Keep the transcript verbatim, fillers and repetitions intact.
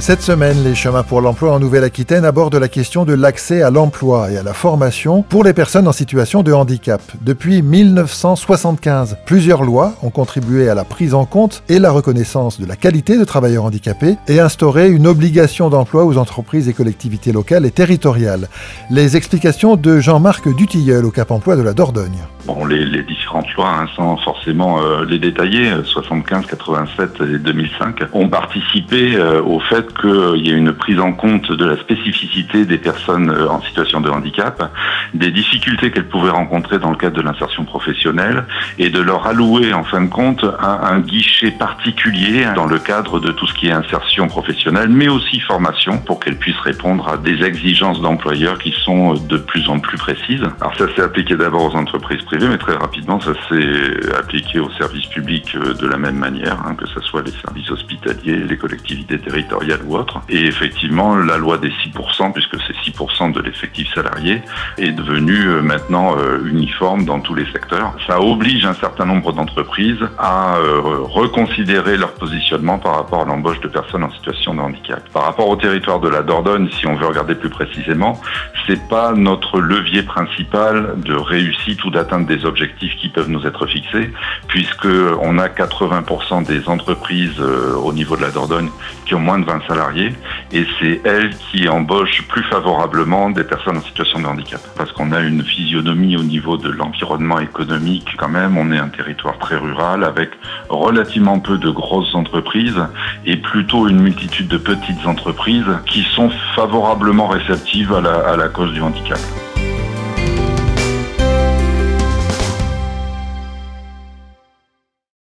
Cette semaine, les chemins pour l'emploi en Nouvelle-Aquitaine abordent la question de l'accès à l'emploi et à la formation pour les personnes en situation de handicap. Depuis mille neuf cent soixante-quinze, plusieurs lois ont contribué à la prise en compte et la reconnaissance de la qualité de travailleurs handicapés et instauré une obligation d'emploi aux entreprises et collectivités locales et territoriales. Les explications de Jean-Marc Dutilleul au Cap Emploi de la Dordogne. Bon, les, les différentes lois, hein, sans forcément euh, les détailler, soixante-quinze, quatre-vingt-sept et deux mille cinq, ont participé euh, au fait qu'il euh, y ait une prise en compte de la spécificité des personnes euh, en situation de handicap, des difficultés qu'elles pouvaient rencontrer dans le cadre de l'insertion professionnelle et de leur allouer en fin de compte un, un guichet particulier dans le cadre de tout ce qui est insertion professionnelle, mais aussi formation pour qu'elles puissent répondre à des exigences d'employeurs qui sont de plus en plus précises. Alors ça s'est appliqué d'abord aux entreprises privées, mais très rapidement, ça s'est appliqué aux services publics de la même manière, hein, que ce soit les services hospitaliers, les collectivités territoriales ou autres. Et effectivement, la loi des six pour cent, puisque c'est six pour cent de l'effectif salarié, est devenue maintenant uniforme dans tous les secteurs. Ça oblige un certain nombre d'entreprises à reconsidérer leur positionnement par rapport à l'embauche de personnes en situation de handicap. Par rapport au territoire de la Dordogne, si on veut regarder plus précisément, c'est pas notre levier principal de réussite ou d'atteinte des objectifs qui peuvent nous être fixés, puisque on a quatre-vingts pour cent des entreprises euh, au niveau de la Dordogne qui ont moins de vingt salariés, et c'est elles qui embauchent plus favorablement des personnes en situation de handicap. Parce qu'on a une physionomie au niveau de l'environnement économique quand même, on est un territoire très rural avec relativement peu de grosses entreprises et plutôt une multitude de petites entreprises qui sont favorablement réceptives à la, à la cause du handicap.